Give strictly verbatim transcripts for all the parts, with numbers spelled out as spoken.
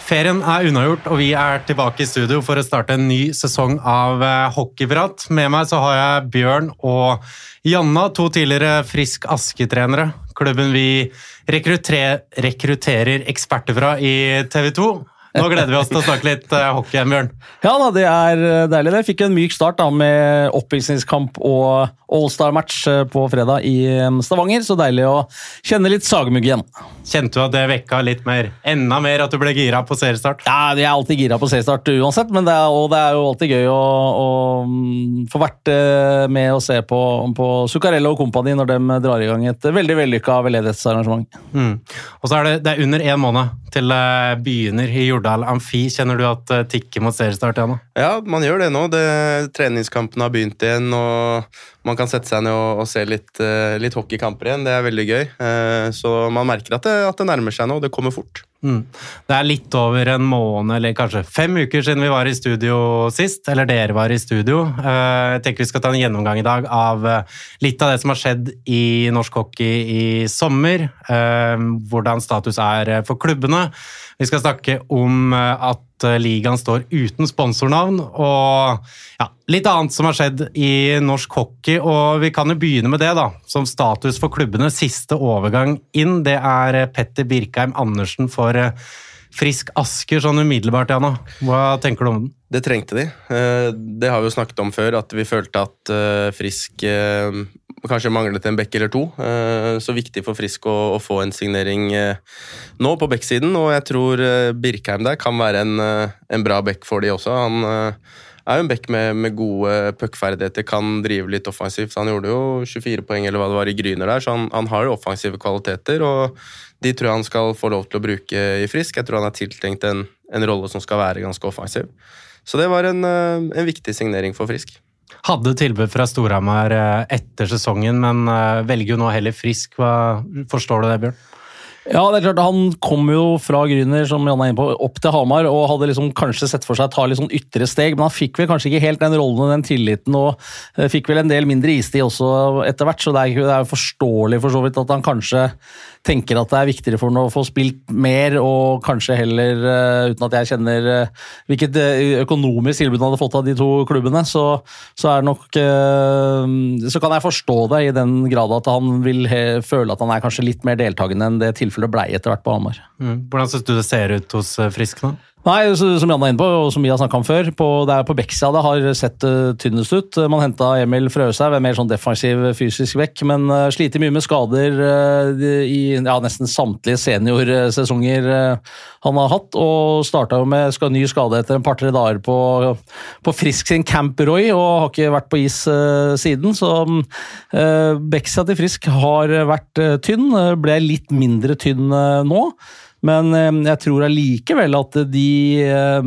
Ferien er unnagjort, og vi er tilbake i studio for å starte en ny sesong av Hockeyprat. Med meg så har jeg Bjørn og Janna, to tidligere Frisk Aske-trenere. Klubben vi rekrutterer, rekrutterer eksperter fra i T V to. Nå gleder vi oss til å snakke litt hockey, Bjørn. Ja da, det er deilig. Jeg fikk en myk start da, med oppvisningskamp og All-Star-match på fredag i Stavanger, så deilig å kjenne litt sagmugg igjen. Kjente du at det vekka litt mer, enda mer at du ble gira på seriestart? Ja, jeg er alltid gira på seriestart uansett, men det er, og det er jo alltid gøy å, å få vært med og se på, på Zuccarello og kompani når de drar i gang et veldig vellykka veldedighetsarrangement. Mm. Og så er det, det er under en måned til begynner i Jordal Amfi. Kjenner du at tikker mot seriestart igjen? Ja, man gjør det nå. Det, treningskampen har begynt igjen, og man kan sette seg ned og, og se litt, litt hockeykamper igjen. Det er veldig gøy. Så man merker at det, at det nærmer seg nå, det kommer fort. Mm. Det er litt over en måned, eller kanskje fem uker siden vi var i studio sist, eller dere var i studio. Jeg tenker vi skal ta en gjennomgang i dag av litt av det som har skjedd i norsk hockey i sommer, hvordan status er for klubbene. Vi skal snakke om at ligaen står uten sponsornavn, og ja, litt annet som har skjedd i norsk hockey, og vi kan jo begynne med det da, som status for klubbene. Siste overgang inn, det er Petter Birkheim Andersen for Frisk Asker, sånn umiddelbart, Janna. Hva tenker du om den? Det trengte de. Det har vi jo snakket om før, at vi følte at Frisk kanskje manglet en bekk eller to. Så viktig for Frisk å, å få en signering nå på bekksiden, og jeg tror Birkheim der kan være en, en bra bekk for de også. Han er jo en bekk med, med gode puckferdigheter, kan drive litt offensivt. Han gjorde jo tjuefire poeng eller hva det var i Gryner der, så han, han har jo offensive kvaliteter, og de tror jeg han skal få lov til å bruke i Frisk. Jeg tror han har tiltenkt en, en rolle som skal være ganske offensiv. Så det var en, en viktig signering for Frisk. Hadde tilbud fra Storhamar etter sesongen, men velger jo nå heller Frisk. Hva forstår du det, Bjørn? Ja, det er klart, han kom jo fra Gryner, som Janne er inne på, opp til Hamar, og hadde liksom kanskje sett for seg å ta litt sånn yttere steg, men han fikk vel kanskje ikke helt den rollen og den tilliten, og fikk vel en del mindre istid også etter hvert, så det er, det er jo forståelig for så vidt at han kanskje tenker at det er viktigere for han å få spilt mer, og kanskje heller, uten at jeg kjenner hvilket økonomisk tilbud han hadde fått av de to klubbene, så, så er nok, så kan jeg forstå det i den grad at han vil he, føle at han er kanskje litt mer deltagende enn det tilfellet ble etter hvert på Hamar. Mm. Hvordan synes du det ser ut hos Frisk nå? Nei, som Janne er inne på, og som vi har snakket om før, på, det er på Bekksida det har sett uh, tynnest ut. Man hentet Emil Frøshaug, en mer sånn defensiv fysisk vekk, men uh, sliter mye med skader uh, i ja, nesten samtlige seniorsesonger uh, han har hatt, og startet jo med skal, ny skade etter en par-tre dager på, på Frisk sin Camp Roy, og har ikke vært på is uh, siden, så uh, Bekksida til Frisk har vært uh, tynn, ble litt mindre tynn uh, nå, men jeg tror allikevel at de øh,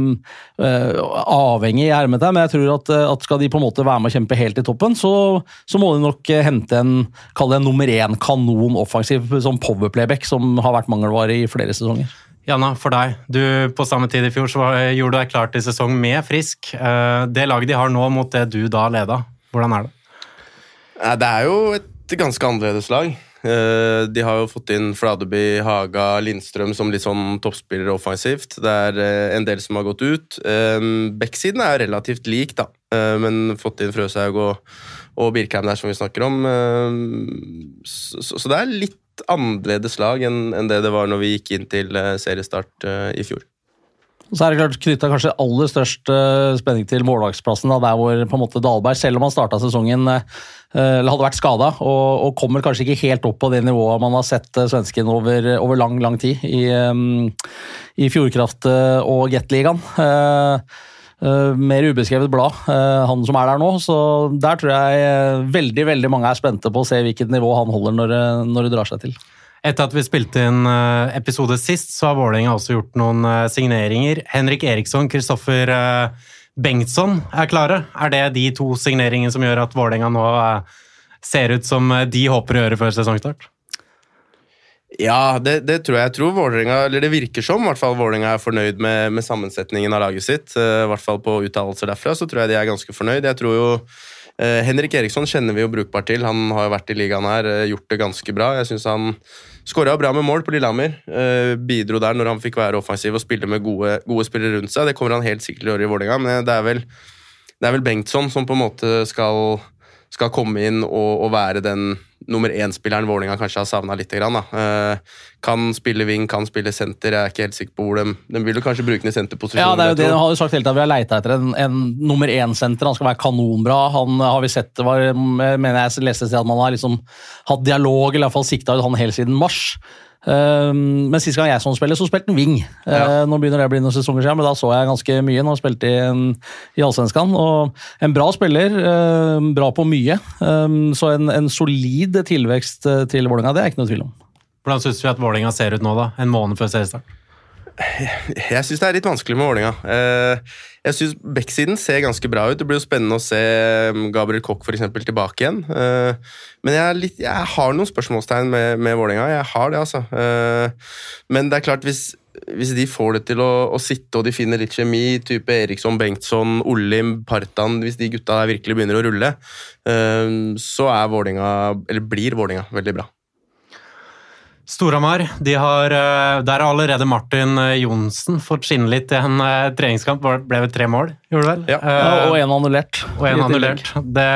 avhenger i hermet her, men jeg tror at, at skal de på en måte være med å kjempe helt i toppen, så, så må de nok hente en, kall det en nummer én kanon offensiv, som powerplayback, som har vært mangelvare i flere sesonger. Janna, for deg, du på samme tid i fjor så gjorde du deg klar til sesong med Frisk. Det laget de har nå mot det du da leda, hvordan er det? Det er jo et ganske annerledes lag. De har jo fått inn Fladeby, Haga, Lindstrøm som litt sånn toppspillere offensivt. Det er en del som har gått ut. Bekksiden er jo relativt lik da, men fått inn Frøshaug og, og Birkheim der som vi snakker om. Så, så det er litt annerledes lag enn, enn det det var når vi gikk inn til seriestart i fjor. Så er det klart knyttet kanskje aller størst spenning til målvaksplassen, da, der hvor på en måte Dahlberg, selv om han startet sesongen, eller hadde vært skadet, og, og kommer kanskje ikke helt opp på det nivået man har sett svensken over, over lang, lang tid i, i Fjordkraft og Gateligaen. Uh, mer ubeskrevet blad, uh, han som er der nå, så der tror jeg veldig, veldig mange er spente på å se hvilket nivå han holder når, når det drar seg til. Etter at vi spilte inn episode sist, så har Vålerenga også gjort noen signeringer. Henrik Eriksson, Kristoffer Bengtsson er klare. Er det de to signeringene som gjør at Vålerenga nå ser ut som de håper å gjøre før sesongstart? Ja, det, det tror jeg. Jeg tror Vålerenga, eller det virker som, i hvert fall Vålerenga er fornøyd med, med sammensetningen av laget sitt. I hvert fall på uttalelser derfra, så tror jeg de er ganske fornøyd. Jeg tror jo Uh, Henrik Eriksson kjenner vi jo brukbart til. Han har jo vært i ligaen her, uh, gjort det ganske bra. Jeg synes han skåret bra med mål på Lillehammer. Uh, bidro der når han fikk være offensiv og spille med gode, gode spillere rundt seg. Det kommer han helt sikkert til å gjøre i Vålerenga, men det er vel, det er vel Bengtsson som på en måte skal, skal komme inn og, og være den nummer én-spilleren Vålerenga kanskje har savnet litt grann, da. Uh, kan spille ving, kan spille senter, jeg er ikke helt sikker på hvor de, de vil jo kanskje bruke den i senterposisjonen. Ja, det er jo det, han har jo sagt hele tiden, vi har letet etter en, en nummer én-senter, han skal være kanonbra, han har vi sett, var, mener jeg leste til at man har liksom hatt dialog, eller i hvert fall siktet ut han helt siden mars. Uh, men sist gang jeg sånn spiller, så spilte han ving. Uh, ja. Nå begynner det å bli noen sesonger siden, men da så jeg ganske mye når han spilte i, en, i Allsvenskan. Og en bra spiller, uh, bra på mye. Um, så en, en solid tilvekst til Vålerenga, det er ikke noe tvil om. Hvordan synes vi at Vålerenga ser ut nå da, en måned før seriestart? Jeg synes det er litt vanskelig med Vålerenga. Jeg synes Beck-siden ser ganske bra ut. Det blir jo spennende å se Gabriel Koch for eksempel tilbake igjen. Men jeg, er litt, jeg har noen spørsmålstegn med, med Vålerenga. Jeg har det, altså. Men det er klart, hvis, hvis de får det til å, å sitte, og de finner litt kjemi, type Eriksson, Bengtsson, Olim, Partan, hvis de gutta der virkelig begynner å rulle, så er Vålerenga, eller blir Vålerenga veldig bra. Storhamar, de har, der har allerede Martin Johnsen fått skinne litt i en treningskamp, ble det tre mål, gjorde det vel? Ja, ja og en annullert. Og en annullert. Det,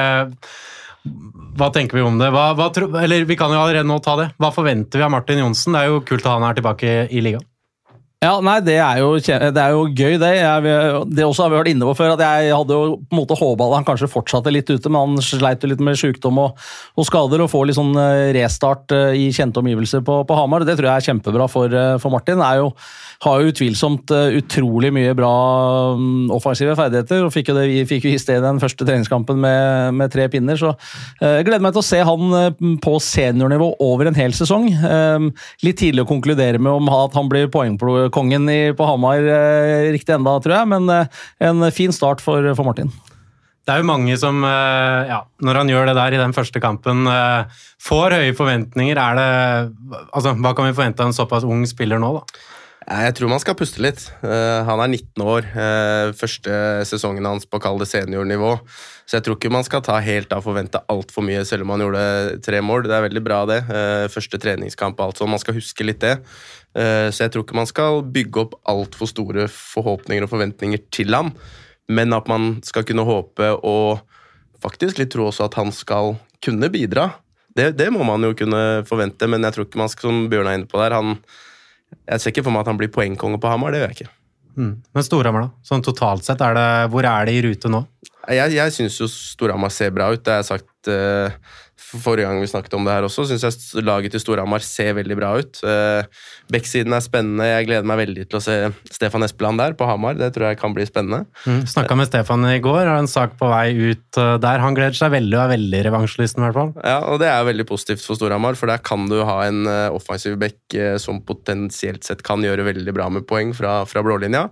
hva tenker vi om det? Hva, hva, eller vi kan jo allerede nå ta det. Hva forventer vi av Martin Johnsen? Det er jo kult at han er tilbake i, i ligaen. Ja, nei, det er jo, det er jo gøy det. Jeg, det også har vi vært inne på før, at jeg hadde jo på en måte håpet at han kanskje fortsatte litt ute, men han sleit jo litt med sykdom og, og skader, og får litt sånn restart i kjente omgivelser på, på Hamar. Det tror jeg er kjempebra for, for Martin. Det er jo, har jo utvilsomt utrolig mye bra offensive ferdigheter, og fikk jo, det, fikk jo i stedet den første treningskampen med, med tre pinner, så jeg gleder meg til å se han på seniornivå over en hel sesong. Litt tidlig å konkludere med om at han blir poengkongen i, på Hamar eh, riktig enda, tror jeg, men eh, en fin start for, for Martin. Det er jo mange som, eh, ja, når han gjør det der i den første kampen, eh, får høye forventninger. Er det, altså, hva kan vi forvente av en såpass ung spiller nå, da? Jeg tror man skal puste litt. Uh, han er nitten år, uh, første sesongen hans på kall det seniornivå, så jeg tror ikke man skal ta helt av forvente alt for mye, selv om han gjorde tre mål. Det er veldig bra det. Uh, første treningskamp, altså. Man skal huske litt det. Uh, så jeg tror ikke man skal bygge opp alt for store forhåpninger og forventninger til ham, men at man skal kunne håpe og faktisk litt tro også at han skal kunne bidra. Det, det må man jo kunne forvente, men jeg tror ikke man skal, som Bjørn er inne på der, han jeg ser ikke for meg at han blir poengkonge på Hamar, det gjør jeg ikke. Mm. Men Storhamar da? Sånn totalt sett, er det, hvor er det i rute nå? Jeg, jeg synes jo Storhamar ser bra ut, det har jeg sagt uh, forrige gang vi snakket om det her også, synes jeg laget til Storhamar ser veldig bra ut. Uh, Beck-siden er spennende, jeg gleder meg veldig til å se Stefan Espeland der på Hamar, det tror jeg kan bli spennende. Mm. Snakket med Stefan i går, har en sak på vei ut uh, der, han gleder seg veldig og er veldig revansjelysten i hvert fall. Ja, og det er veldig positivt for Storhamar, for der kan du ha en uh, offensiv Beck uh, som potensielt sett kan gjøre veldig bra med poeng fra, fra blålinja.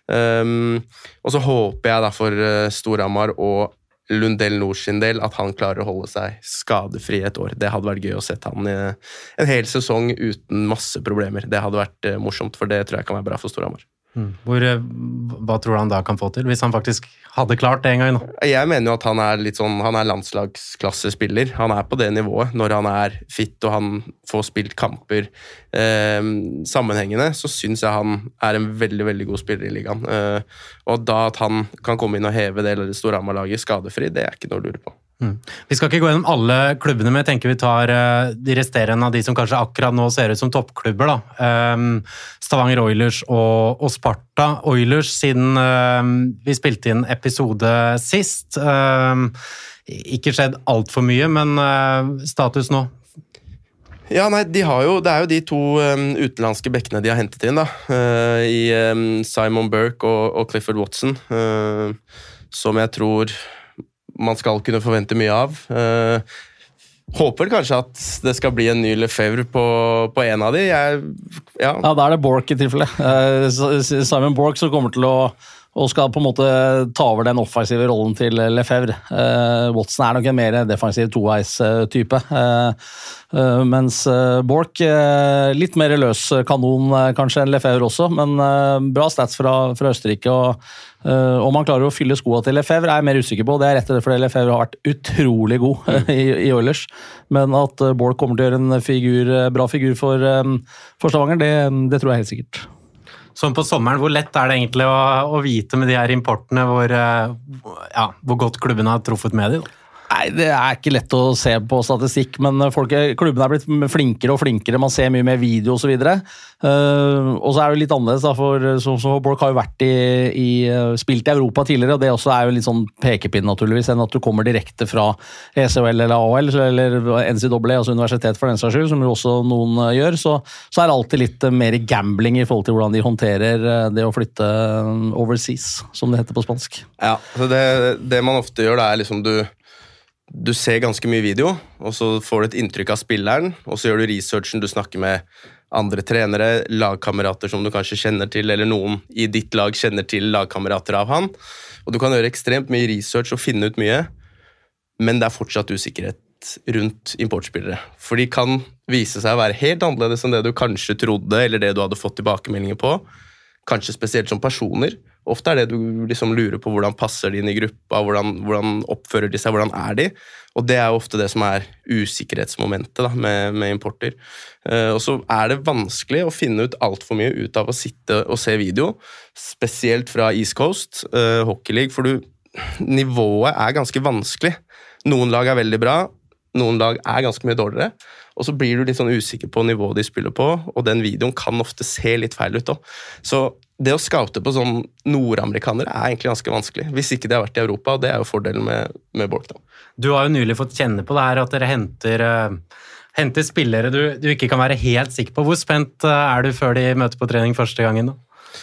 Um, og så håper jeg derfor uh, Storhamar og Lundell Nord sin del at han klarer å holde seg skadefri et år. Det hadde vært gøy å sette han i en hel sesong uten masse problemer. Det hadde vært uh, morsomt, for det tror jeg kan være bra for Storhamar. Mm. Hvor, hva tror du han da kan få til, hvis han faktisk hadde klart det en gang nå? Jeg mener jo at han er litt sånn, han er landslagsklassespiller. Han er på det nivået. Når han er fit og han får spilt kamper eh, sammenhengende, så synes jeg han er en veldig, veldig god spiller i ligaen. Eh, og da at han kan komme inn og heve det Storhamar-laget skadefri, det er ikke noe å lure på. Mm. Vi skal ikke gå gjennom alle klubbene, men jeg tenker vi tar uh, de resterende av de som kanskje akkurat nå ser ut som toppklubber. Da. Um, Stavanger Oilers og, og Sparta. Oilers, siden uh, vi spilte inn episode sist. Uh, ikke skjedd alt for mye, men uh, status nå? Ja, nei, de har jo, det er jo de to um, utenlandske bekkene de har hentet inn, da. Uh, I um, Simon Burke og, og Clifford Watson, uh, som jeg tror man skal kunne forvente mye av. Uh, håper kanskje at det skal bli en ny Lefebvre på, på en av de. Jeg, ja. ja, da er det Bork i tilfelle. Uh, Simon Bork som kommer til å og skal på en måte ta over den offensive rollen til Lefebvre. Uh, Watson er nok en mer defensiv toveis-type, uh, uh, mens uh, Bork uh, litt mer løs kanon uh, kanskje enn Lefebvre også, men uh, bra stats fra, fra Østerrike, og uh, om han klarer å fylle skoene til Lefebvre er jeg mer usikker på. Det er rett og slett fordi Lefebvre har vært utrolig god uh, i, i Oilers, men at uh, Bork kommer til å gjøre en figur, uh, bra figur for, um, for Stavanger, det, det tror jeg helt sikkert. Sånn på sommeren, hvor lett er det egentlig å, å vite med de her importene hvor, ja, hvor godt klubben har truffet med dem? Nei, det er ikke lett å se på statistikk, men folk, klubben er blitt flinkere og flinkere, man ser mye mer video og så videre. Uh, og så er det litt annerledes, da, for som, som Bork har jo vært i, i, spilt i Europa tidligere, og det også er jo litt sånn pekepinn naturligvis, enn at du kommer direkte fra E C H L eller A H L, eller N C A A, altså universitet for den saks skyld, som jo også noen gjør, så, så er det alltid litt mer gambling i forhold til hvordan de håndterer det å flytte overseas, som det heter på spansk. Ja, så det, det man ofte gjør, det er liksom du Du ser ganske mye video, og så får du et inntrykk av spilleren, og så gjør du researchen, du snakker med andre trenere, lagkamerater som du kanskje kjenner til, eller noen i ditt lag kjenner til lagkamerater av han, og du kan gjøre ekstremt mye research og finne ut mye, men det er fortsatt usikkerhet rundt importspillere, for de kan vise seg å være helt annerledes enn det du kanskje trodde, eller det du hadde fått tilbakemeldinger på, kanskje spesielt som personer. Ofte er det du liksom lurer på hvordan passer de inn i gruppa, hvordan, hvordan oppfører de seg, hvordan er de, og det er ofte det som er usikkerhetsmomentet da, med, med importer. Uh, og så er det vanskelig å finne ut alt for mye ut av å sitte og se video, spesielt fra East Coast uh, Hockey League, for du, nivået er ganske vanskelig. Noen lag er veldig bra, noen lag er ganske mye dårligere, og så blir du litt sånn usikker på nivået de spiller på, og den videoen kan ofte se litt feil ut også. Så det å scoute på sånn nordamerikanere er egentlig ganske vanskelig, hvis ikke de har vært i Europa, og det er jo fordelen med, med Bork da. Du har jo nylig fått kjenne på det her, at dere henter, uh, henter spillere du, du ikke kan være helt sikker på. Hvor spent uh, er du før de møter på trening første gangen da?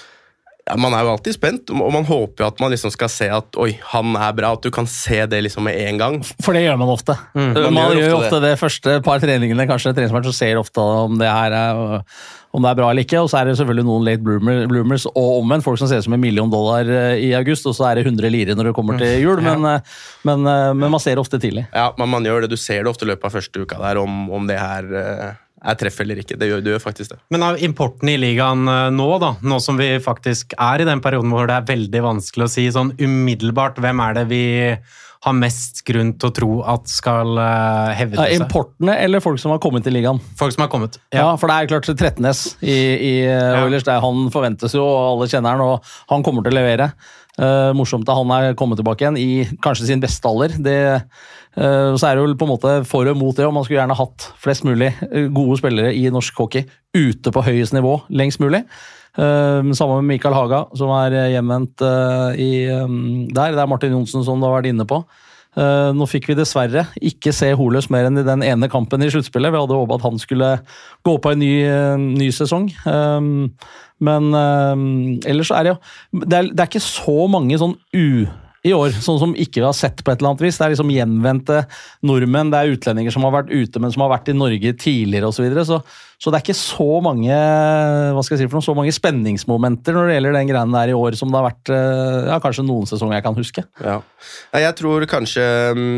Ja, man er jo alltid spent, og man håper jo at man liksom skal se at oi, han er bra, at du kan se det liksom med en gang. For det gjør man ofte. Mm. Man, man gjør, gjør ofte det. det første par treningene, kanskje treningsmatch, så ser ofte om det her er, om det er bra eller ikke, og så er det selvfølgelig noen late bloomer, bloomers, og omvendt, folk som ser ut som en million dollar i august, og så er det hundre lire når det kommer til jul, men, ja. men, men man ser det ofte tidlig. Ja, men man gjør det, du ser det ofte i løpet av første uka der, om, om det her er treff eller ikke, det gjør, det gjør faktisk det. Men av importen i ligaen nå da, nå som vi faktisk er i den perioden hvor det er veldig vanskelig å si sånn umiddelbart, hvem er det vi har mest grunn til å tro at skal uh, hevde seg? Importene eller folk som har kommet i ligaen? Folk som har kommet, ja. Ja, for det er klart Trettenes i, i uh, Oilers, ja. Han forventes jo, og alle kjenner han, og han kommer til å levere. Uh, morsomt at han er kommet tilbake igjen i kanskje sin beste alder. Det, uh, så er det jo på en måte for og mot det, og man skulle gjerne hatt flest mulig gode spillere i norsk hockey ute på høyest nivå lengst mulig. Uh, sammen med Mikael Haga, som er hjemvendt uh, i, um, der. Det er Martin Jonsen som du har vært inne på. Uh, nå fikk vi dessverre ikke se Holøs mer enn i den ene kampen i sluttspillet. Vi hadde håpet at han skulle gå på en ny, uh, ny sesong. Um, men uh, ellers er det jo det er, det er ikke så mange sånn u i år, sånn som ikke vi har sett på et eller annet vis. Det er liksom gjenvendte nordmenn, det er utlendinger som har vært ute, men som har vært i Norge tidligere og så videre. Så, så det er ikke så mange, hva skal jeg si for noe, så mange spenningsmomenter når det gjelder den greien der i år, som det har vært, ja, kanskje noen sesonger jeg kan huske. Ja, jeg tror kanskje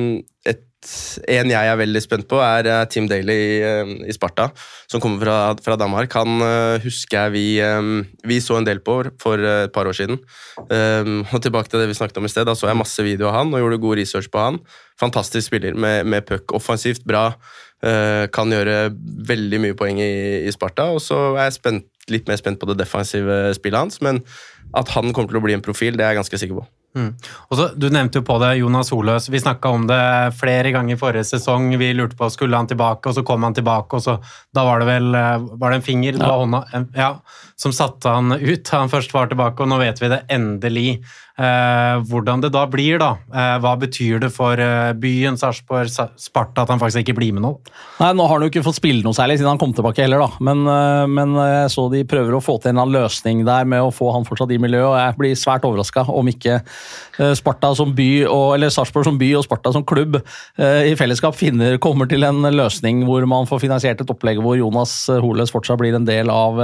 et en jeg er veldig spent på er Tim Daly i, i Sparta, som kommer fra, fra Danmark. Han uh, husker jeg vi, um, vi så en del på for et par år siden. Um, og tilbake til det vi snakket om i sted, da så jeg masse video av han og gjorde god research på han. Fantastisk spiller med, med puck, offensivt bra, uh, kan gjøre veldig mye poeng i, i Sparta, og så er jeg spent, litt mer spent på det defensive spillet hans, men at han kommer til å bli en profil, det er jeg ganske sikker på. Mm. Og så, du nevnte jo på det Jonas Holøs, vi snakket om det flere ganger i forrige sesong, vi lurte på skulle han tilbake, og så kom han tilbake, og så da var det vel var det en finger, det var hånda, ja, som satte han ut, han først var tilbake, og nå vet vi det endelig. Eh, hvordan det da blir da, eh, hva betyr det for eh, byen, Sarpsborg, Sparta, at han faktisk ikke blir med nå? Nei, nå har han jo ikke fått spille noe særlig siden han kom tilbake heller da, men, men jeg så de prøver å få til en annen løsning der med å få han fortsatt i miljøet, og jeg blir svært overrasket om ikke Sparta som by, og, eller Sarpsborg som by og Sparta som klubb i fellesskap finner, kommer til en løsning hvor man får finansiert et opplegg hvor Jonas Holes fortsatt blir en del av,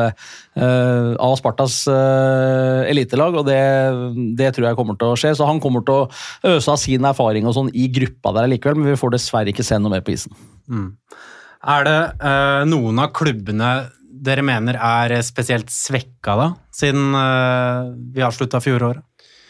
av Spartas elitelag, og det, det tror jeg kommer til å skje, så han kommer til å øse av sin erfaring og sånn i gruppa der likevel, men vi får dessverre ikke se noe mer på isen. Mm. Er det uh, noen av klubbene dere mener er spesielt svekka da, siden uh, vi har sluttet fjoråret?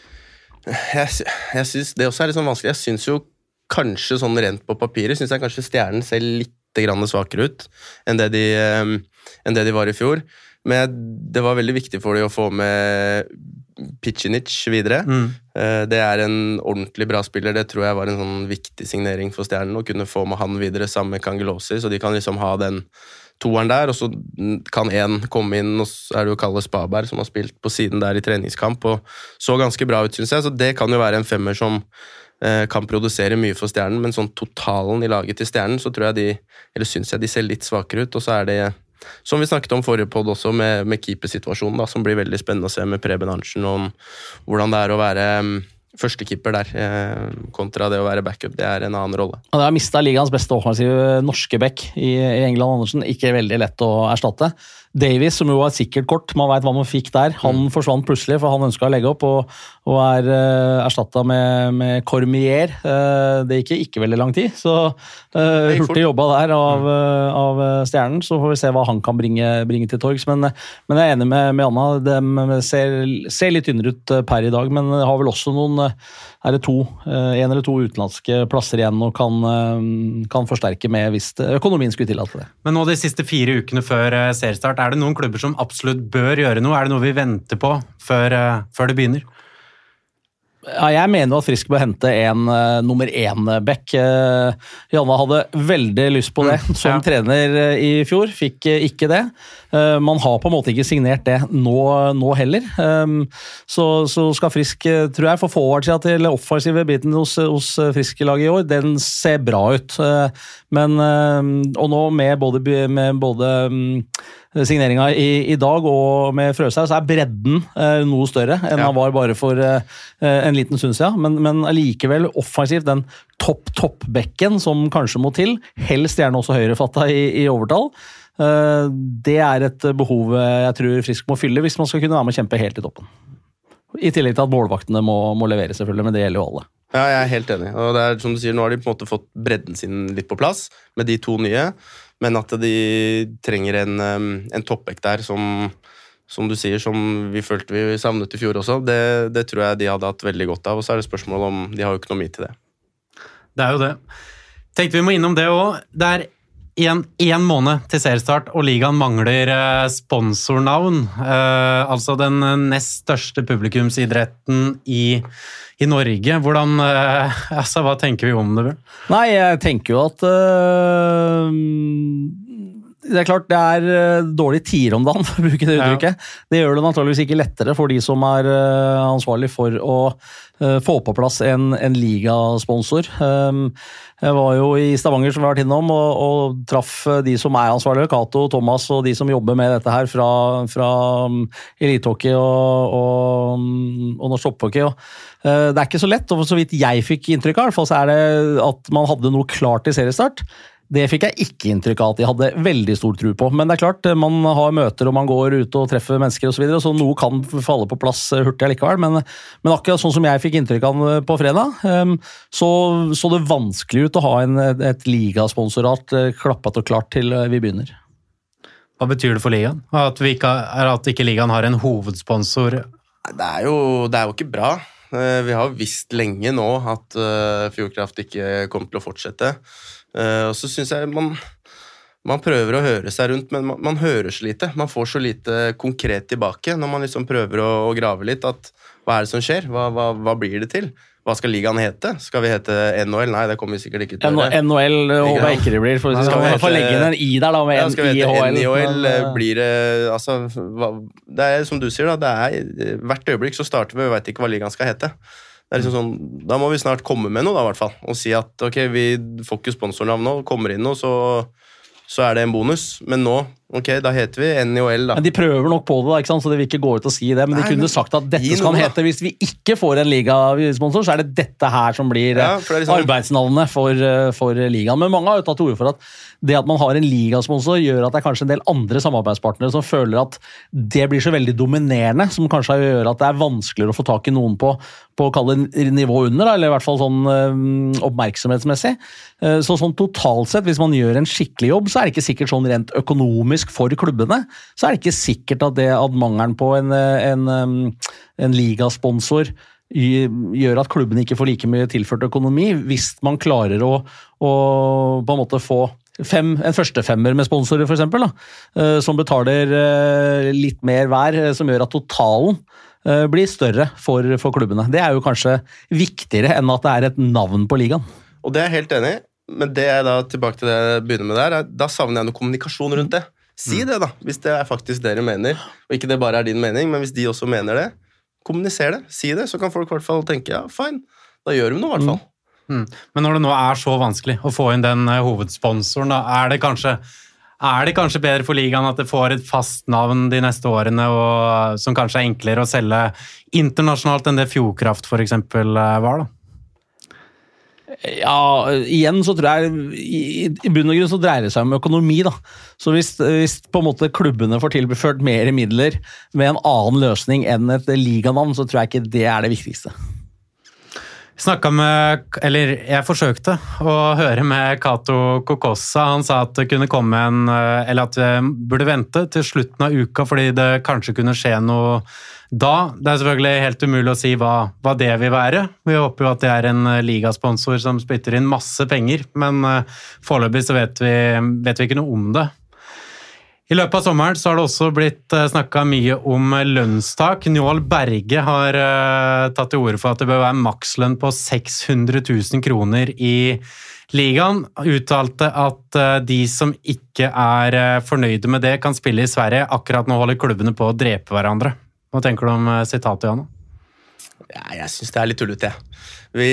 Jeg, jeg synes det også er litt sånn vanskelig. Jeg synes jo kanskje sånn rent på papiret, synes jeg kanskje Stjernen ser litt grann svakere ut enn det de, um, enn det de var i fjor. Men det var veldig viktig for dem å få med Picinic videre. Mm. Det er en ordentlig bra spiller. Det tror jeg var en sånn viktig signering for Stjernen, å kunne få med han videre sammen med Kangelosi, så de kan liksom ha den toeren der, og så kan en komme inn, og så er det jo Kalle Spaberg som har spilt på siden der i treningskamp, og så ganske bra ut, synes jeg. Så det kan jo være en femmer som eh, kan produsere mye for Stjernen, men sånn totalen i laget til Stjernen, så tror jeg de, eller synes jeg de ser litt svakere ut, og så er det som vi snakket om forrige podd også, med, med keepersituasjonen, da, som blir veldig spennende å se med Preben Arntzen, og hvordan det er å være um, førstekeeper der, eh, kontra det å være backup. Det er en annen rolle. Og det har mistet ligaens beste offensive norske back i, i England Andersen. Ikke veldig lett å erstatte. Davies, som jo var et sikkert kort, man vet hva man fikk der, han mm. forsvant plutselig, for han ønsket å legge opp, og, og er uh, erstattet med, med Cormier. Uh, det gikk ikke veldig lang tid, så uh, hurtig jobba der av, uh, av Stjernen, så får vi se hva han kan bringe, bringe til torgs. Men, men jeg er enig med, med Anna, de ser, ser litt tynnere ut per i dag, men har vel også noen, er det to, uh, en eller to utenlandske plasser igjen, og kan, uh, kan forsterke med hvis økonomien skulle tillate det. Men nå de siste fire ukene før uh, seriestart, er det noen klubber som absolutt bør gjøre noe? Er det noe vi venter på før, uh, før det begynner? Ja, jeg mener at Frisk bør hente en uh, nummer én-back. Uh, Janne hadde veldig lyst på det mm, som ja. trener uh, i fjor, fikk uh, ikke det. Uh, man har på en måte ikke signert det nå, nå heller. Um, så, så skal Frisk, uh, tror jeg, få forward seg til offensive biten hos, hos Frisk-laget i år. Den ser bra ut. Uh, men, uh, og nå med både, med både um, signeringa i, i dag og med Frøshaug, så er bredden uh, noe større enn ja. han var bare for uh, en liten stund siden, men, men allikevel offensivt den topp-topp-bekken som kanskje må til, helst gjerne også høyrefatta i, i overtall. Uh, det er et behov jeg tror Frisk må fylle hvis man skal kunne være med å kjempe helt i toppen. I tillegg til at målvaktene må, må levere selvfølgelig, men det gjelder jo alle. Ja, jeg er helt enig. Og det er som du sier, nå har de på en måte fått bredden sin litt på plass med de to nye, men at de trenger en, en toppbekk der som, som du sier, som vi følte vi savnet i fjor også, det, det tror jeg de hadde hatt veldig godt av, og så er det spørsmål om de har økonomi til det. Det er jo det. Tenkte vi må innom det også. Det er igjen en måned til seriestart, og ligaen mangler eh, sponsornavn. Eh, altså den nest største publikumsidretten i, i Norge. Hvordan, eh, altså, hva tenker vi om det? Nei, jeg tenker jo at øh, det er klart det er dårlig tider om dagen, for å bruke det uttrykket. Ja. Det gjør det naturligvis ikke lettere for de som er øh, ansvarlig for å øh, få på plass en, en ligasponsor. Um, Jeg var jo i Stavanger som vi har vært innom, og, og traff de som er ansvarlige, Kato, Thomas og de som jobber med dette her fra, fra um, elitehockey og, og, og norsk hopphockey. Og, uh, det er ikke så lett, og så vidt jeg fikk inntrykk av, i hvert fall så er det at man hadde noe klart til seriestart. Det fikk jeg ikke inntrykk av at de hadde veldig stor tro på. Men det er klart, man har møter og man går ut og treffer mennesker og så videre, så noe kan falle på plass hurtig allikevel. Men, men akkurat sånn som jeg fikk inntrykk av på fredag, så så det vanskelig ut å ha en, et ligasponsorat klappet og klart til vi begynner. Hva betyr det for ligaen? At, vi ikke, at ikke ligaen har en hovedsponsor? Det er jo, det er jo ikke bra. Vi har visst lenge nå at Fjordkraft ikke kommer til å fortsette. Uh, og så synes jeg man, man prøver å høre seg rundt, men man, man hører så lite. Man får så lite konkret tilbake når man liksom prøver å, å grave litt, at hva er det som skjer? Hva, hva, hva blir det til? hva skal ligaen hete? Skal vi hete N H L? Nei, det kommer vi sikkert ikke til å gjøre. N H L håper jeg ikke det blir, for vi skal i hvert fall legge den I der da, med ja, skal vi hete N H L, blir det, altså, det er som du sier da, det er, hvert øyeblikk så starter vi, vi vet ikke hva ligaen skal hete. Det er liksom sånn, da må vi snart komme med noe da, i hvert fall, og si at, ok, vi får ikke sponsornavn nå, kommer inn nå, så, så er det en bonus, men nå, ok, da heter vi N H L da. Men de prøver nok på det da, ikke sant? Så det vil ikke gå ut og si det, men de Nei, kunne sagt at dette skal noe, hete, hvis vi ikke får en ligasponsor, så er det dette her som blir ja, liksom, arbeidsnavnet for, for ligaen. Men mange har jo tatt til ord for at det at man har en ligasponsor gjør at det er kanskje en del andre samarbeidspartnere som føler at det blir så veldig dominerende, som kanskje gjør at det er vanskeligere å få tak i noen på, på å kalle nivå under, eller i hvert fall sånn um, oppmerksomhetsmessig. Uh, så sånn totalt sett, hvis man gjør en skikkelig jobb, så er det ikke sikkert sånn rent økonomisk for klubbene, så er det ikke sikkert at det at mangelen på en, en, en ligasponsor gjør at klubbene ikke får like mye tilført økonomi, hvis man klarer å, å på en måte få Fem, en første femmer med sponsorer for eksempel, da, som betaler litt mer hver, som gjør at totalen blir større for, for klubbene. Det er jo kanskje viktigere enn at det er et navn på ligaen. Og det er jeg helt enig i, men det er da tilbake til det jeg begynner med der, da savner jeg noe kommunikasjon rundt det. Si det da, hvis det er faktisk dere mener, og ikke det bare er din mening, men hvis de også mener det, kommuniser det, si det, så kan folk i hvert fall tenke, ja, fine, da gjør vi noe i hvert fall. Mm. Mm. Men når det nå er så vanskelig å få inn den uh, hovedsponsoren, da, er det kanskje er det kanskje bedre for ligaen at det får et fast navn de neste årene, og, som kanskje er enklere å selge internasjonalt enn det Fjordkraft for eksempel uh, var da? Ja, igjen så tror jeg i, i bunn og grunn så dreier det seg om økonomi da. Så hvis, hvis på en måte klubbene får tilført mer midler med en annen løsning enn et liganavn, så tror jeg ikke det er det viktigste. Snakket med, eller jeg forsøkte å høre med Kato Kokossa. Han sa at det kunne komme en, eller at vi burde vente til slutten av uka, fordi det kanskje kunne skje noe da. Det er selvfølgelig helt umulig å si hva, hva det vil være. Vi håper jo at det er en ligasponsor som spytter inn masse penger, men foreløpig så vet vi, vet vi ikke noe om det. I løpet av sommeren så har det også blitt snakket mye om lønnstak. Njål Berge har uh, tatt til orde for at det bør være makslønn på seks hundre tusen kroner i ligaen. Uttalte at uh, de som ikke er uh, fornøyde med det kan spille i Sverige. Akkurat nå holder klubbene på å drepe hverandre. Hva tenker du om uh, sitatet, Janne? Ja, jeg synes det er litt tullete, ja. Vi,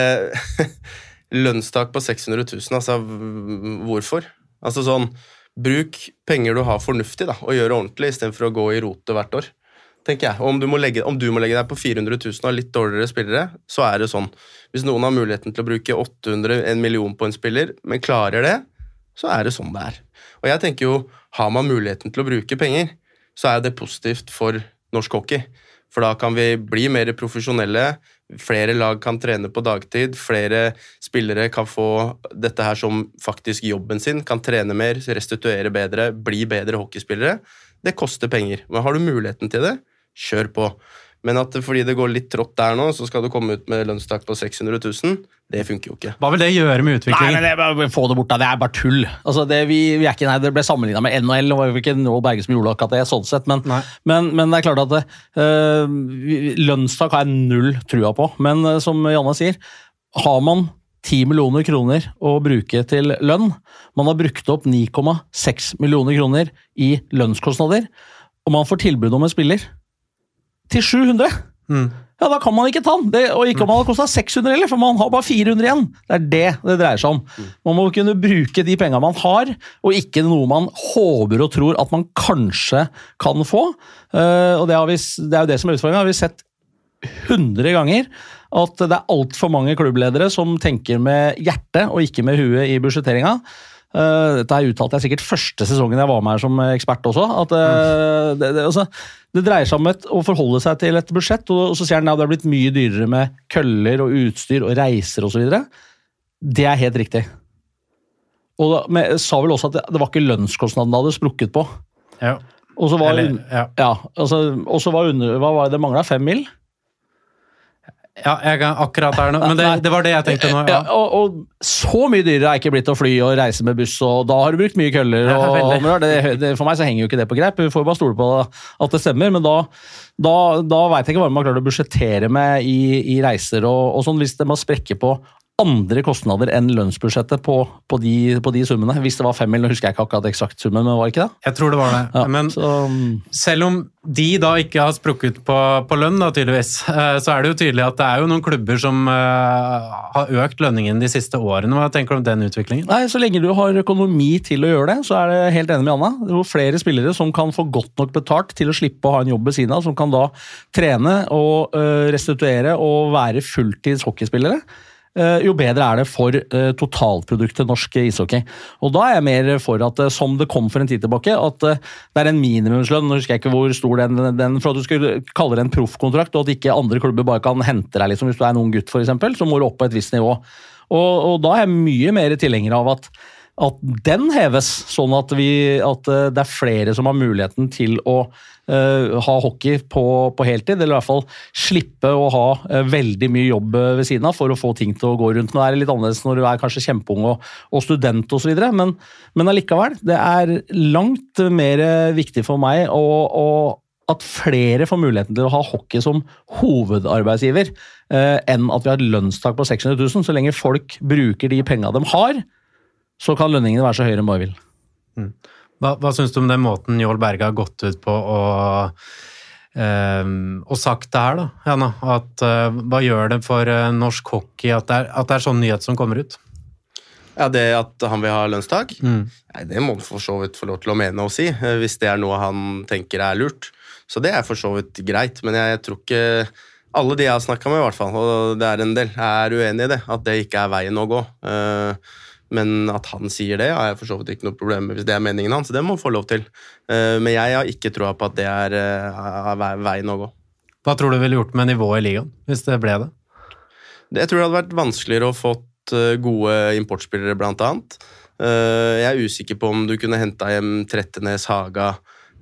uh, lønnstak på seks hundre tusen, altså hvorfor? Altså sånn, bruk penger du har fornuftig da, og gjør det ordentlig, i stedet for å gå i rote hvert år, tenker jeg. Og om du må legge, om du må legge deg på fire hundre tusen og litt dårligere spillere, så er det sånn. Hvis noen har muligheten til å bruke åtte hundre, en million på en spiller, men klarer det, så er det sånn det er. Og jeg tenker jo, har man muligheten til å bruke penger, så er det positivt for norsk hockey. For da kan vi bli mer profesjonelle, flere lag kan trene på dagtid, flere spillere kan få dette her som faktisk jobben sin, kan trene mer, restituere bedre, bli bedre hockeyspillere. Det koster penger, men har du muligheten til det, kjør på. Men at fordi det går litt trått der nå, så skal du komme ut med lønnstak på seks hundre tusen, det funker jo ikke. Hva vil det gjøre med utviklingen? Nei, men det er bare, få det bort da, det er bare tull. Altså, det, vi, vi er ikke, nei, det ble sammenlignet med N H L, det var jo ikke Njål Berge som gjorde akkurat det, sånn sett, men, men, men det er klart at det, øh, lønnstak har jeg null trua på, men øh, som Janne sier, har man ti millioner kroner å bruke til lønn, man har brukt opp ni komma seks millioner kroner i lønnskostnader, og man får tilbud om en spiller til sju hundre. Mm. Ja, da kan man ikke ta den. Det, og ikke om man har kostet seks hundre heller, for man har bare fire hundre igjen. Det er det det dreier seg om. Mm. Man må kunne bruke de pengene man har, og ikke noe man håper og tror at man kanskje kan få. Uh, og det, har vi, det er jo det som er utfordringen. Har vi sett hundre ganger at det er alt for mange klubbledere som tenker med hjertet og ikke med huet i budsjetteringen. Uh, dette er uttalt jeg sikkert første sesongen jeg var med her som ekspert også, at uh, det, det, altså, det dreier seg om et, å forholde seg til et budsjett, og, og så sier han at det har blitt mye dyrere med køller og utstyr og reiser og så videre. Det er helt riktig. Og men, sa vel også at det, det var ikke lønnskostnaden det hadde sprukket på. Ja. Og så var, Eller, ja. Ja, altså, og så var, under, hva var det, det manglet? Fem mil? Ja, jeg er akkurat der nå, men det, det var det jeg tenkte nå. Ja. Ja, og, og så mye dyrere er ikke blitt å fly og reise med buss, og da har du brukt mye køller. Ja, og, og det, det, For meg så henger jo ikke det på greip, vi får bare stole på at det stemmer, men da, da, da vet jeg ikke hva man klarer å budsjettere med i, i reiser og, og sånn, hvis det må sprekke på andre kostnader enn lønnsbudsjettet på, på, de, på de summene. Hvis det var fem mil, nå husker jeg ikke akkurat eksakt summen, men var ikke det? Jeg tror det var det. Ja, men så, selv om de da ikke har sprukket på, på lønn, da, tydeligvis, så er det jo tydelig at det er jo noen klubber som uh, har økt lønningen de siste årene. Hva tenker du om den utviklingen? Nei, så lenge du har økonomi til å gjøre det, så er det helt enig med Anna. Det er jo flere spillere som kan få godt nok betalt til å slippe å ha en jobb ved siden av, som kan da trene og uh, restituere og være fulltids hockeyspillere. jo bedre er det for totalproduktet norsk ishockey. Og da er jeg mer for at, som det kom for en tid tilbake, at det er en minimumslønn, nå husker jeg ikke hvor stor den, den for at du skulle kalle det en proffkontrakt, og at ikke andre klubber bare kan hente deg, liksom, hvis du er en ung gutt for eksempel, så må du opp på et visst nivå. Og, og da er jeg mye mer tilhenger av at at den heves, sånn at, vi, at det er flere som har muligheten til å uh, ha hockey på, på heltid, eller i hvert fall slippe å ha uh, veldig mye jobb ved siden av for å få ting til å gå rundt. Nå er det litt annerledes når du er kanskje kjempeung og, og student og så videre, men, men allikevel, det er langt mer viktig for meg å, å at flere får muligheten til å ha hockey som hovedarbeidsgiver, uh, enn at vi har et lønnstak på seks hundre tusen, så lenge folk bruker de pengene de har, så kan lønningene være så høyere enn bare vil. Mm. Hva, hva synes du om den måten Joel Berge har gått ut på og, eh, og sagt det her da, Janna? At, eh, hva gjør det for eh, norsk hockey at det, er, at det er sånn nyhet som kommer ut? Ja, det at han vil ha lønnstak? Mm. Nei, det må han for så vidt få lov til å mene og si, hvis det er noe han tenker er lurt. Så det er for så vidt greit, men jeg, jeg tror ikke alle de jeg har snakket med i hvert fall, og det er en del, er uenig i det, at det ikke er veien å gå. Uh, Men at han sier det, har jeg for så vidt ikke noe problem med hvis det er meningen hans, så det må han få lov til. Men jeg har ikke troa på at det er, er veien å gå. Hva tror du ville gjort med nivået i ligaen, hvis det ble det? Jeg tror det hadde vært vanskeligere å fått gode importspillere, blant annet. Jeg er usikker på om du kunne hentet hjem Trettenes, Haga,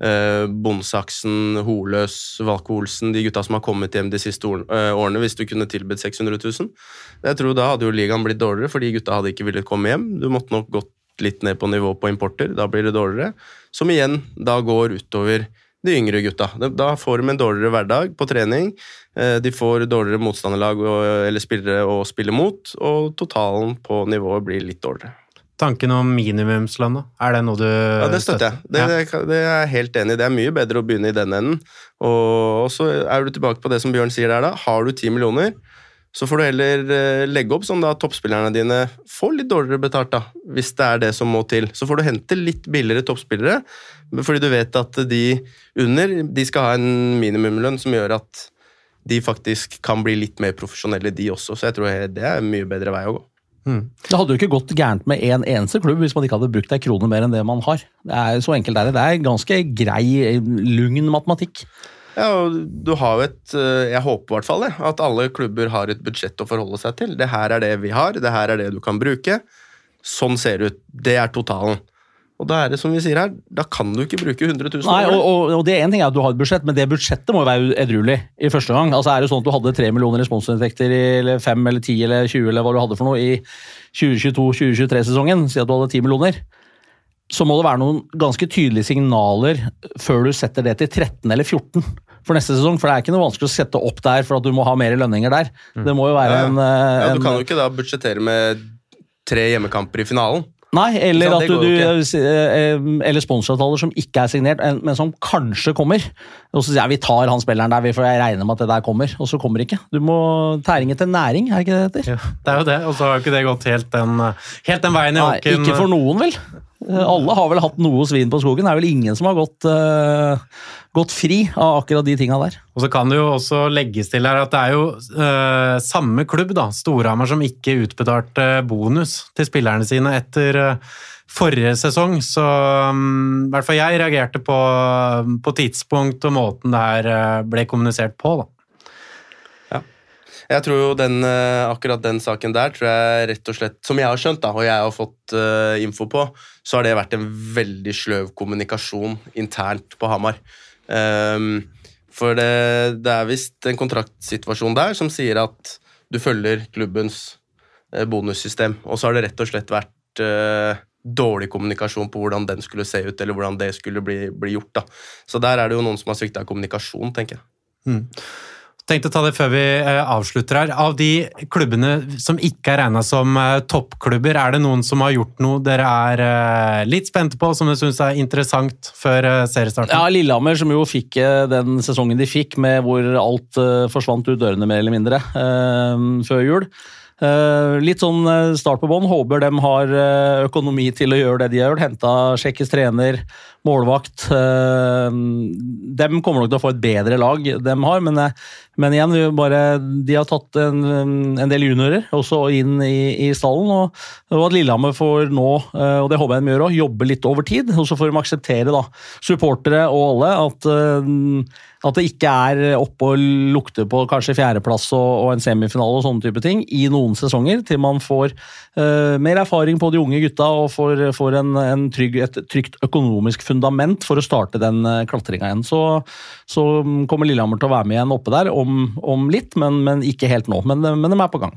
Bondsaksen, Holøs, Valke Olsen, de gutta som har kommet hjem de siste årene, hvis du kunne tilbudt seks hundre tusen. Jeg tror da hadde jo ligaen blitt dårligere, fordi gutta hadde ikke villet komme hjem. Du måtte nok gått litt ned på nivå på importer, da blir det dårligere. Som igjen da går utover de yngre gutta. Da får de en dårligere hverdag på trening, de får dårligere motstanderlag eller spillere å spille mot, og totalen på nivået blir litt dårligere. Tanken om minimumslønn, da? Er det noe du... Ja, det støtter jeg. Det, det, det er jeg helt enig i. Det er mye bedre å begynne i den enden. Og, og så er du tilbake på det som Bjørn sier der da. Har du ti millioner, så får du heller legge opp sånn da toppspillerne dine får litt dårligere betalt da, hvis det er det som må til. Så får du hente litt billigere toppspillere, fordi du vet at de under, de skal ha en minimumlønn som gjør at de faktisk kan bli litt mer profesjonelle de også. Så jeg tror det er en mye bedre vei å gå. Mm. Det hadde jo ikke gått gærent med en eneste klubb hvis man ikke hadde brukt en krone mer enn det man har. Det er så enkelt er det. Det er ganske grei, lugn matematikk. Ja, og du har jo et, jeg håper i hvert fall det, at alle klubber har et budsjett å forholde seg til. Det her er det vi har, det her er det du kan bruke. Sånn ser det ut. Det er totalen. Og da er det som vi sier her, da kan du ikke bruke hundre tusen. Nei, og, og, og det er en ting er at du har et budsjett, men det budsjettet må jo være edruelig i første gang. Altså er det sånn at du hadde tre millioner i sponsorinntekter i eller fem eller ti eller tjue eller hva du hadde for noe i tjue tjueto tjue tjuetre-sesongen, si at du hadde ti millioner, så må det være noen ganske tydelige signaler før du setter det til tretten eller fjorten for neste sesong, for det er ikke noe vanskelig å sette opp der for at du må ha mer lønninger der. Det må jo være ja, ja. en... Ja, du en, kan jo ikke da budsjettere med tre hjemmekamper i finalen. Nei, eller, at du, du, eller sponsoravtaler som ikke er signert, men som kanskje kommer. Og så sier jeg, vi tar han spilleren der, for jeg regner med at det der kommer, og så kommer ikke. Du må tæring etter næring, er ikke det det heter? Ja, det er jo det, og så har ikke det gått helt den, helt den veien i hockeyen. Nei, ikke for noen vel. Alle har vel hatt noe svin på skogen. Det er vel ingen som har gått, uh, gått fri av akkurat de tingene der. Og så kan det jo også legges til her at det er jo uh, samme klubb, da, Storhamar, som ikke utbetalte bonus til spillerne sine etter uh, forrige sesong. Så um, i hvert fall jeg reagerte på, på tidspunkt og måten det her uh, ble kommunisert på, da. Jeg tror jo den, akkurat den saken der, tror jeg rett og slett, som jeg har skjønt da, og jeg har fått uh, info på, så har det vært en veldig sløv kommunikasjon internt på Hamar. Um, For det, det er visst en kontraktsituasjon der som sier at du følger klubbens eh, bonussystem, og så har det rett og slett vært eh, dårlig kommunikasjon på hvordan den skulle se ut, eller hvordan det skulle bli, bli gjort da. Så der er det jo noen som har sviktet kommunikasjon, tenker jeg. Mm. Tenkte å ta det før vi eh, avslutter her. Av de klubbene som ikke er regnet som eh, toppklubber, er det noen som har gjort noe dere er eh, litt spente på, som dere synes er interessant før eh, seriestarten? Ja, Lillehammer, som jo fikk eh, den sesongen de fikk, med hvor alt eh, forsvant ut dørene mer eller mindre eh, før jul. Uh, litt sånn start på bånd, håper de har uh, økonomi til å gjøre det de har gjort, hentet sjekkes trener, målvakt, uh, dem kommer nok til å få et bedre lag de har, men, men igjen, bare, de har tatt en, en del juniorer også inn i, i stallen, og, og at Lillehammer får nå, uh, og det håper jeg de gjør også, jobbe litt over tid, og så får de akseptere da, supportere og alle, at uh, at det ikke er oppe og lukter på kanskje fjerdeplass og, og en semifinale og sånne type ting i noen sesonger, til man får uh, mer erfaring på de unge gutta og får, får en, en trygg, et trygt økonomisk fundament for å starte den uh, klatringen igjen. Så, så kommer Lillehammer til å være med igjen oppe der om, om litt, men, men ikke helt nå. Men, men de er på gang.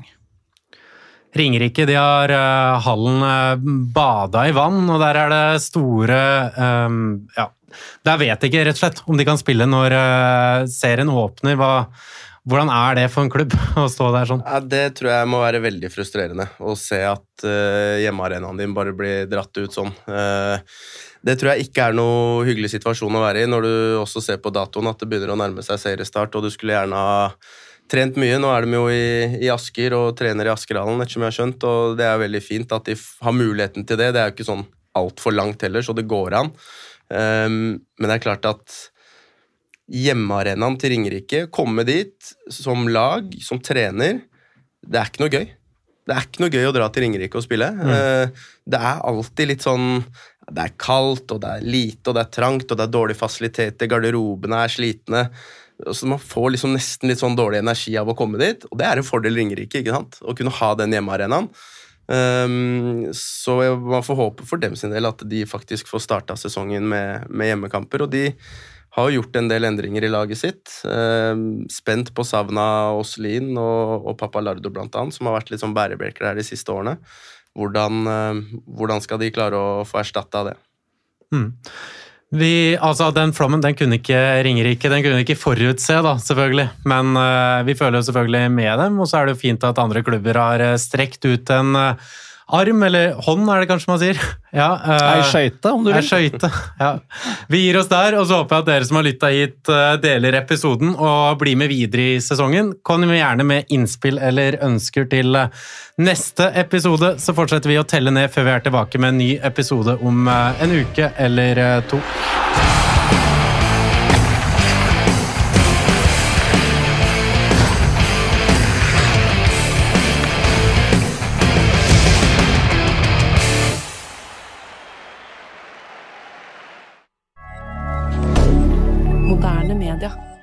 Ringerike, de har uh, hallen uh, badet i vann, og der er det store um, ja, der vet jeg ikke rett og slett om de kan spille når uh, serien åpner. Hva, hvordan er det for en klubb å stå der sånn? Ja, det tror jeg må være veldig frustrerende å se at uh, hjemmearenaen din bare blir dratt ut sånn. Uh, det tror jeg ikke er noe hyggelig situasjon å være i, når du også ser på datoen at det begynner å nærme seg seriestart, og du skulle gjerne ha trent mye. Nå er de jo i, i Asker og trener i Askerhallen, ettersom jeg har skjønt, og det er veldig fint at de har muligheten til det. Det er jo ikke sånn alt for langt heller, så det går an. Um, men det er klart at hjemmearenaen til Ringerike, komme dit som lag, som trener, det er ikke noe gøy. Det er ikke noe gøy å dra til Ringerike og spille. Mm. Uh, det er alltid litt sånn, det er kaldt, og det er lite, og det er trangt, og det er dårlige fasiliteter, garderobene er slitne, så man får liksom nesten litt sånn dårlig energi av å komme dit, og det er en fordel Ringerike, ikke sant? Å kunne ha den hjemmearenaen. Um, så man får håpe for dem sin del at de faktisk får starta sesongen med, med hjemmekamper, og de har gjort en del endringer i laget sitt. Um, spent på savna Åslin og, og Papalardo blant annet, som har vært litt sånn bærebjelker her de siste årene. Hvordan, um, hvordan skal de klare å få erstattet det? Mm. Vi, altså den flommen, den kunne ikke Ringerike, den kunne ikke forutse da, selvfølgelig, men uh, vi føler jo selvfølgelig med dem, og så er det jo fint at andre klubber har uh, strekt ut en uh, arm, eller hånd er det kanskje man sier. Ja, uh, Ei skøyte, om du vil. Ei skøyte, ja. Vi gir oss der, og så håper jeg at dere som har lyttet hit uh, deler episoden og blir med videre i sesongen. Kom gjerne med innspill eller ønsker til uh, neste episode, så fortsetter vi å telle ned før vi er tilbake med en ny episode om uh, en uke eller uh, to. Moderne media.